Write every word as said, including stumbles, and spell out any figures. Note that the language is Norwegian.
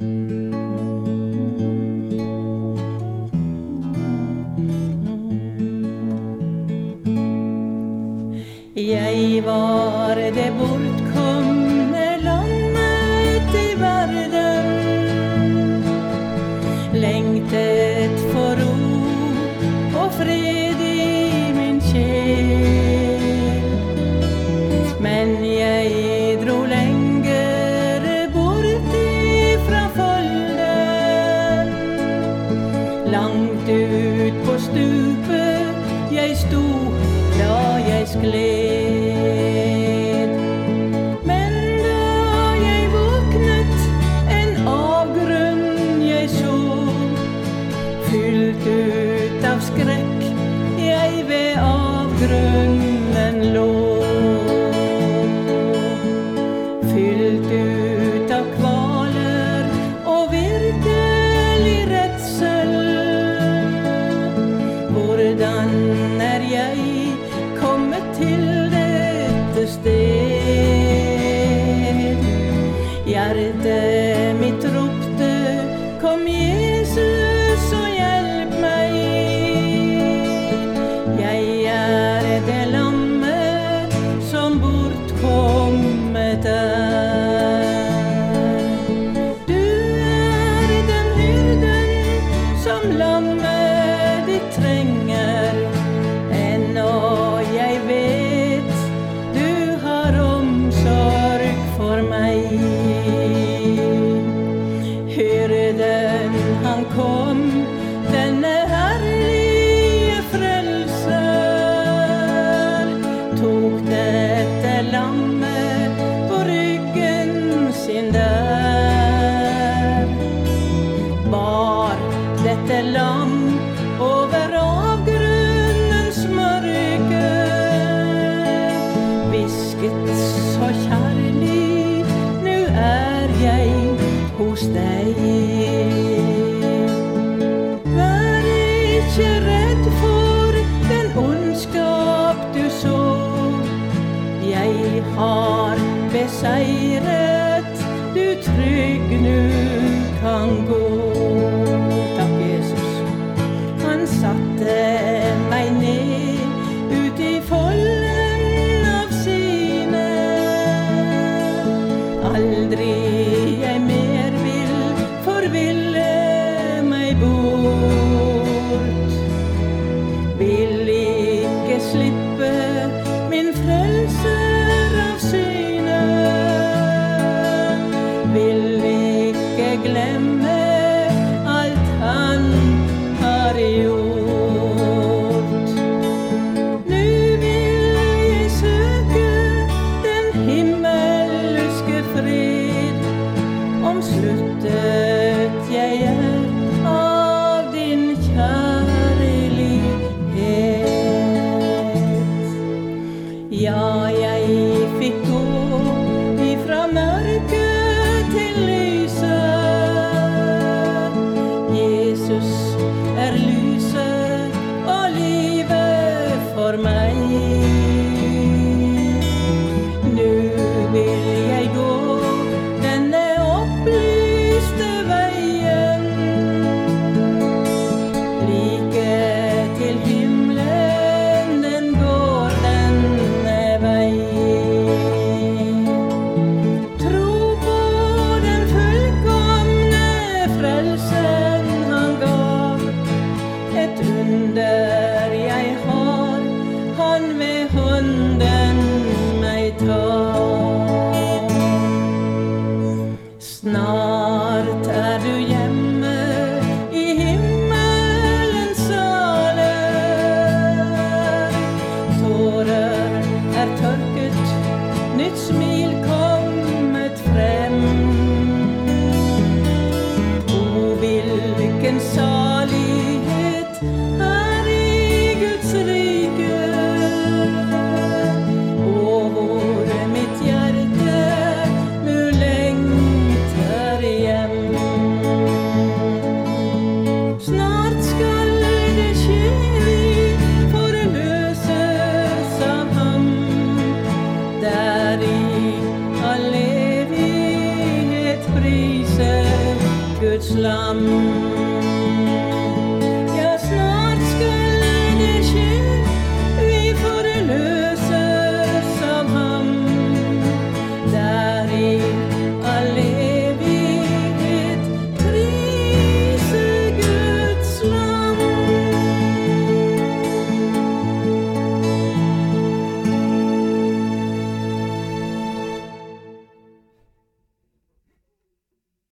Jeg var det bortkomne lammet i verden, lengtet for ro og fred i min sjel. Men jeg dro lenger bort ifra folden, langt ut på stupet jeg sto da jeg skled. Men da jeg våknet, en avgrunn jeg så, fylt ut av skrekk, jeg ved avgrunnen lå. Fylt ut av kvaler og virkelig redsel. Hvordan er jeg kommet til dette sted? Hjertet mitt ropte, kom Jesus og hjelp meg. Jeg er det lammet som bortkommet er. Du er den hyrden som lammet ditt trenger. Ennå jeg vet du har omsorg for meg. Hyrden han kom, denne herlige frelser, tok dette lammet på ryggen sin der. Bar dette lam over avgrunnens mørke, hvisket så kjærlig, nu er jeg hos deg. Vær ikke redd for den ondskap du så, jeg har beseiret, du trygg nu kan gå. Takk, Jesus. Han satte meg ned ut i folden av sine. Aldri jeg mer vil forville meg bort. Vil ikke slippe min frelser av syne. Vil ikke glemme alt han har gjort. Nu vil jeg søke den himmelske fred, omsluttet jeg er av din kjærlighet. Ja, jeg fikk gå ifra mørket til lyset. Jesus er lyset og livet for meg. Nu vil jeg gå denne opplyste veien, like til himmelen den går denne vei. Tro på den fullkomne frelsen han gav, et under jeg har, han ved hånden meg tar. Snart er du hjemme i himmelens saler. Tårer er tørket, nytt smil kommet frem. O, hvilken salighet er i Guds rike, og hvor mitt hjerte nu lengter hjem. Guds lam.